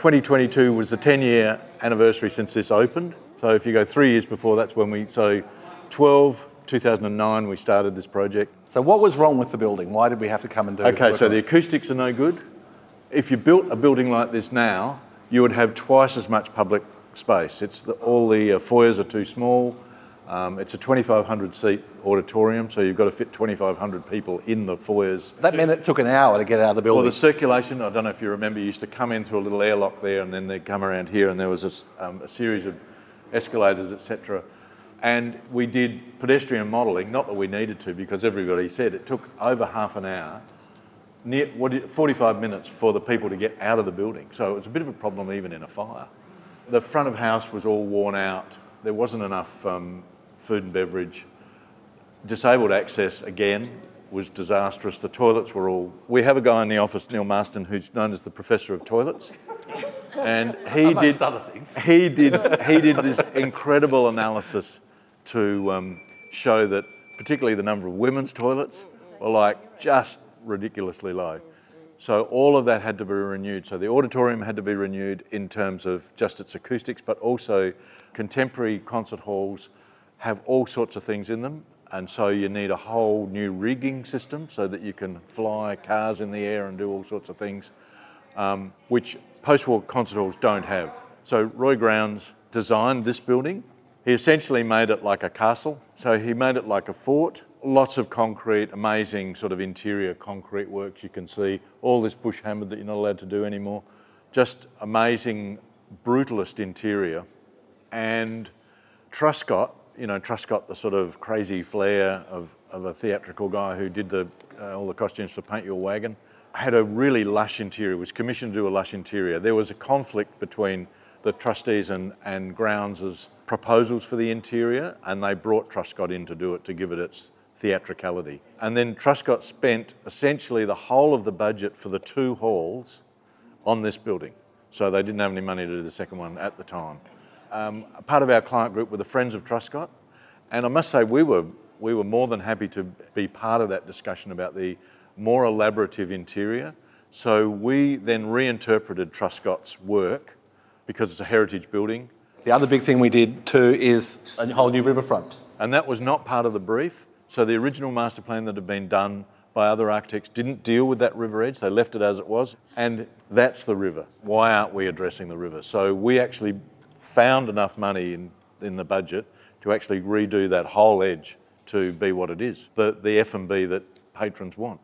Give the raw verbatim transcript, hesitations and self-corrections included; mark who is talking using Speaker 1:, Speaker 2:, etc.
Speaker 1: twenty twenty-two was the ten-year anniversary since this opened. So if you go three years before, that's when we, so twelve, two thousand nine, we started this project.
Speaker 2: So what was wrong with the building? Why did we have to come and do it?
Speaker 1: Okay, so the acoustics are no good. If you built a building like this now, you would have twice as much public space. It's the, all the uh, foyers are too small. Um, it's a twenty-five hundred seat auditorium, so you've got to fit twenty-five hundred people in the foyers.
Speaker 2: That meant it took an hour to get out of the building.
Speaker 1: Well, the circulation, I don't know if you remember, you used to come in through a little airlock there and then they'd come around here, and there was a, um, a series of escalators, et cetera. And we did pedestrian modelling, not that we needed to, because everybody said it took over half an hour, near what, forty-five minutes for the people to get out of the building. So it was a bit of a problem even in a fire. The front of house was all worn out. There wasn't enough um, food and beverage. Disabled access, again, was disastrous. The toilets were all... We have a guy in the office, Neil Marston, who's known as the Professor of Toilets. And he did,
Speaker 2: other things.
Speaker 1: he did he did this incredible analysis to um, show that particularly the number of women's toilets were like just ridiculously low. So all of that had to be renewed. So the auditorium had to be renewed in terms of just its acoustics, but also contemporary concert halls have all sorts of things in them. And so you need a whole new rigging system so that you can fly cars in the air and do all sorts of things, um, which post-war concert halls don't have. So Roy Grounds designed this building. He essentially made it like a castle. So he made it like a fort. Lots of concrete, amazing sort of interior concrete works you can see. All this bush hammered that you're not allowed to do anymore. Just amazing, brutalist interior. And Truscott, you know, Truscott, the sort of crazy flair of, of a theatrical guy who did the, uh, all the costumes for Paint Your Wagon, had a really lush interior, was commissioned to do a lush interior. There was a conflict between the trustees and, and Grounds' proposals for the interior, and they brought Truscott in to do it, to give it its theatricality. And then Truscott spent essentially the whole of the budget for the two halls on this building. So they didn't have any money to do the second one at the time. Um, part of our client group were the Friends of Truscott, and I must say we were we were more than happy to be part of that discussion about the more elaborative interior. So we then reinterpreted Truscott's work because it's a heritage building.
Speaker 2: The other big thing we did too is a whole new riverfront.
Speaker 1: And that was not part of the brief. So the original master plan that had been done by other architects didn't deal with that river edge. They left it as it was. And that's the river. Why aren't we addressing the river? So we actually found enough money in, in the budget to actually redo that whole edge to be what it is, the, the F and B that patrons want.